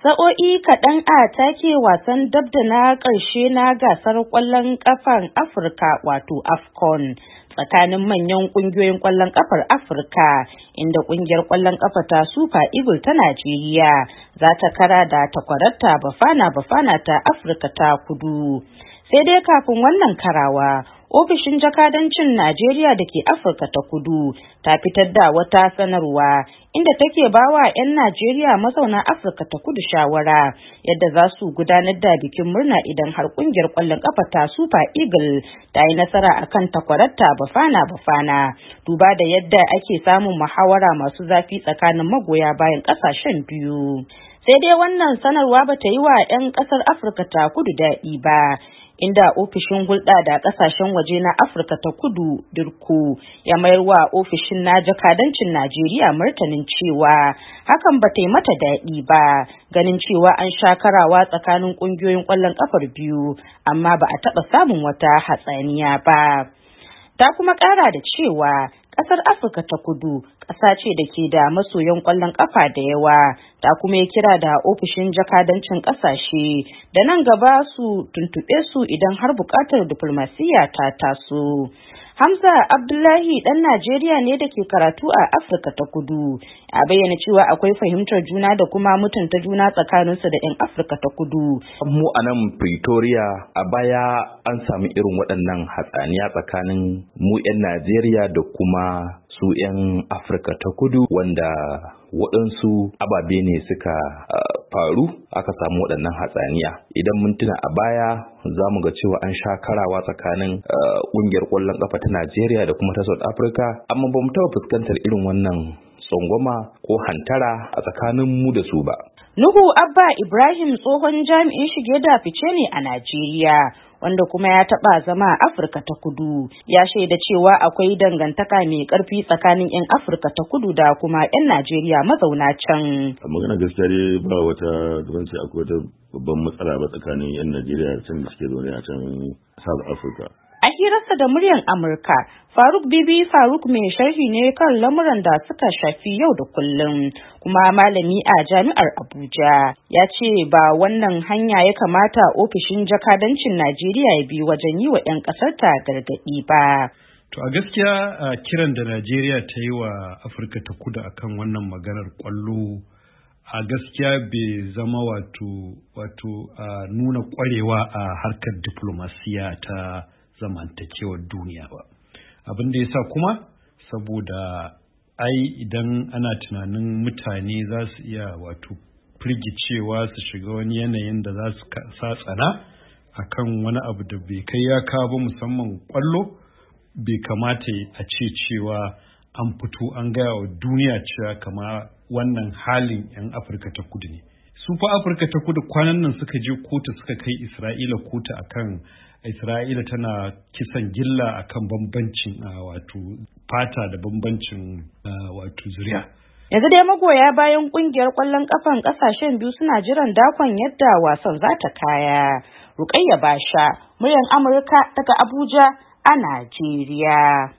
Sa'o'i kaɗan a take wasan dab da na ƙarshe na gasar ƙwallon ƙafar Afirka wato AFCON tsakanin manyan ƙungiyoyin ƙwallon ƙafar Afirka, inda ƙungiyar ƙwallon ƙafa ta Super Eagles ta Najeriya za ta kara da takwararta Bafana ta Afirka ta Kudu. Sai dai kafin wannan karawa, ofishin jakadancin Najeriya da ke Afirka ta Kudu ta fitar da wata sanarwa inda take bawa 'yan Najeriya mazauna Afirka ta Kudu shawara yadda za su gudanar da bikin murna idan har kungiyar ƙwallon ƙafa ta Super Eagles ta yi nasara akan takwararta Bafana, duba da yadda ake samun muhawara masu zafi tsakanin magoya bayan ƙasashen biyu. Sai dai wannan sanarwa ba ta yi wa 'yan ƙasar Afirka ta Kudu daɗi ba, inda ofishin hulɗa da ƙasashen waje na Afirka ta Kudu DIRCO ya mayar wa ofishin na jakadancin Najeriya martanin cewa hakan ba ta yi mata daɗi ba, ganin cewa an sha karawa tsakanin ƙungiyoyin ƙwallon ƙafar biyu amma ba a taɓa samun wata hatsaniya ba. Ta kuma ƙara da cewa ƙasar Afirka ta Kudu ƙasa ce da ke da masoyan ƙwallon ƙafa da yawa, ta kuma yi kira da ofishin jakadancin ƙasashe da nan gaba su tuntuɓe su idan har buƙatar diflomasiyya ta taso. Hamza Abdullahi ɗan Najeriya ne da ke karatu a Afirka ta Kudu, a bayyana cewa akwai fahimtar juna da kuma mutunta juna tsakaninsu da 'yan Afirka ta Kudu. Mu a nan Pretoria a baya an sami irin waɗannan hatsaniya tsakanin mu 'yan Najeriya da kuma su 'yan Afirka ta Kudu, wanda waɗansu ababe ne suka faru aka samu waɗannan hatsaniya. Idan mun tuna a baya za mu ga cewa an sha karawa tsakanin ƙungiyar ƙwallon ƙafa ta Najeriya da kuma ta South Africa, amma ba mu taɓa fuskantar irin wannan tsangwama ko hantara a tsakanin mu da su ba. Nuhu Abba Ibrahim tsohon jami'in shige da fice ne a Najeriya, wanda kuma ya taɓa zama a Afirka ta Kudu, ya shaida cewa akwai dangantaka mai ƙarfi tsakanin 'yan Afirka ta Kudu da kuma 'yan Najeriya mazauna can. A magana gaskiya dai ba wata zubanci akwai wata babban matsala ba tsakanin 'yan Najeriya can da suke zaune a can South Africa. A hirarsa da muryar Amurka, Faruk Bibi Faruk mai sharhi ne kan lamuran da suka shafi yau da kullum, kuma malami a jami'ar Abuja, ya ce ba wannan hanya ya kamata ofishin jakadancin Najeriya ya bi wajen yi wa 'yan ƙasarta gargaɗi ba. To a gaskiya kiran da Najeriya ta yi wa Afirka ta Kudu akan wannan maganar ƙwallo a gaskiya bai zama wato nuna ƙwarewa a harkar diplomasiya ta zamantakewar duniya ba. Abin da ya sa kuma saboda idan ana tunanin mutane za su iya firgicewa su shiga wani yanayin da za su sa tsana akan wani abu da bai kai ya kawo ba, musamman kwallo, bai kamata a ce cewa an fito an gaya wa duniya cewa kama wannan halin 'yan Afirka ta Kudu ne. Su fa Afirka ta Kudu kwanan nan suka je kotu suka kai Isra'ila kotu akan Isra'ila tana kisan gilla akan bambancin fata da bambancin zuriya. Yanzu dai magoya bayan kungiyar ƙwallon ƙafan ƙasashen biyu suna jiran dakon yadda wasan za ta kaya. Rukayya Basha, muryar Amurka daga Abuja a Najeriya.